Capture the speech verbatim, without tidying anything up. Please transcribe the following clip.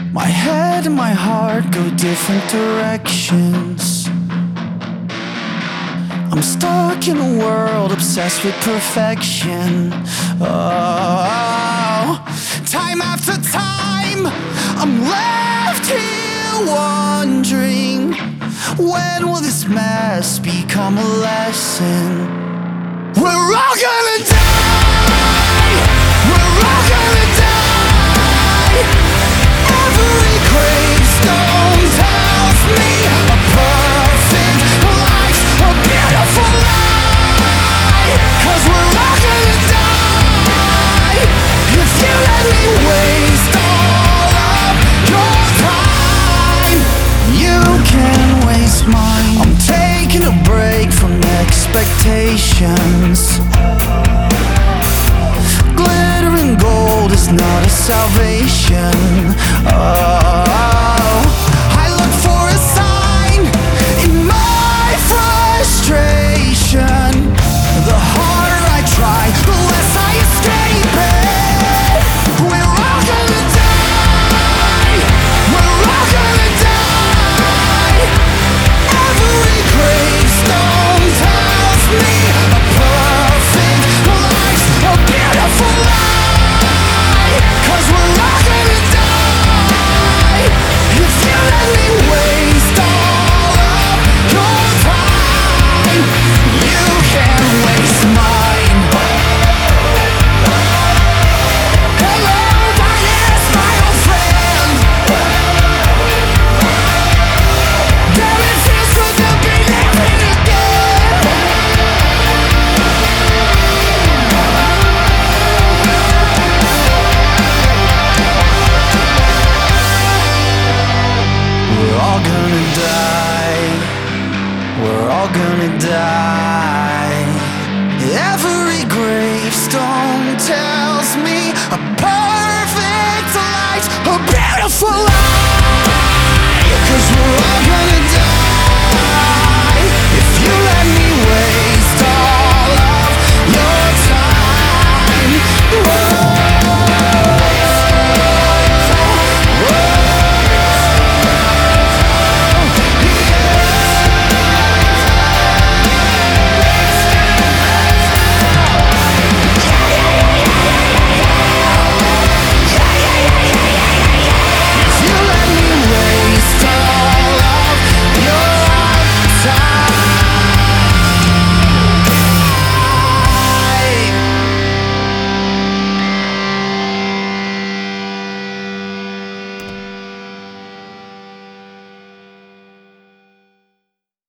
My head and my heart go different directions. I'm stuck in a world obsessed with perfection. Oh, time after time, I'm left here wondering, when will this mess become a lesson? We're all gonna die. We're all gonna die. Every gravestone tells me a perfect life's a beautiful lie. 'Cause we're all gonna die if you let me waste all of your time. You can waste mine. I'm taking a break from expectations. Glitter and gold is not a salvation. Oh, I look for a sign in my frustration. The harder I try, the less I escape it. We're all gonna die. We're all gonna die. Every gravestone tells me a perfect life's a beautiful lie. 'Cause we're all gonna die if you let me waste all of your time. You can waste mine. Hello, darkness, my old friend. Damn, it feels good to be living again. We're all gonna die. We're all gonna die. Every gravestone